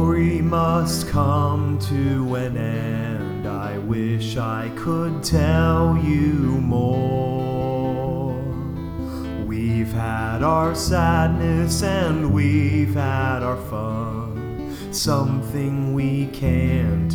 story must come to an end. I wish I could tell you more. We've had our sadness and we've had our fun, something we can't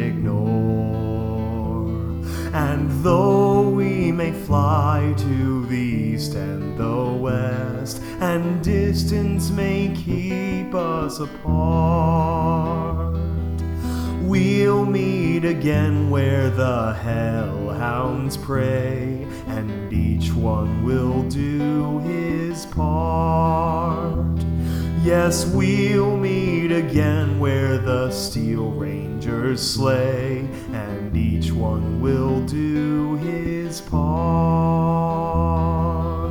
ignore. And though we may fly to the east and the west, and distance may keep us apart, we'll meet again where the hellhounds prey, and each one will do his part. Yes, we'll meet again where the Steel Rangers slay, and each one will do his part.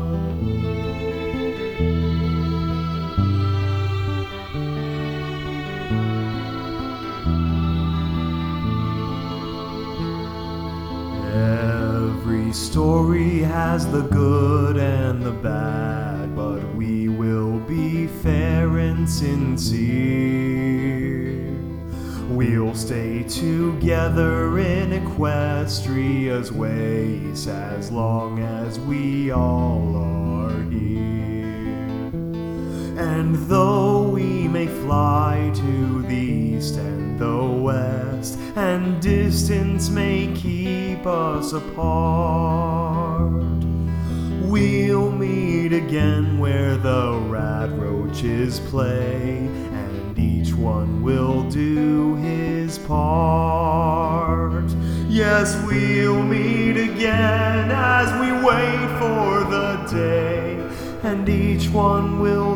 Every story has the good and the bad, but we will be fair and sincere. We'll stay together in Equestria's ways as long as we all are here. And though we may fly to the east and the west, and distance may keep us apart, we'll meet again where the Radroaches play, and each one will do his part. Yes, we'll meet again as we wait for the day, and each one will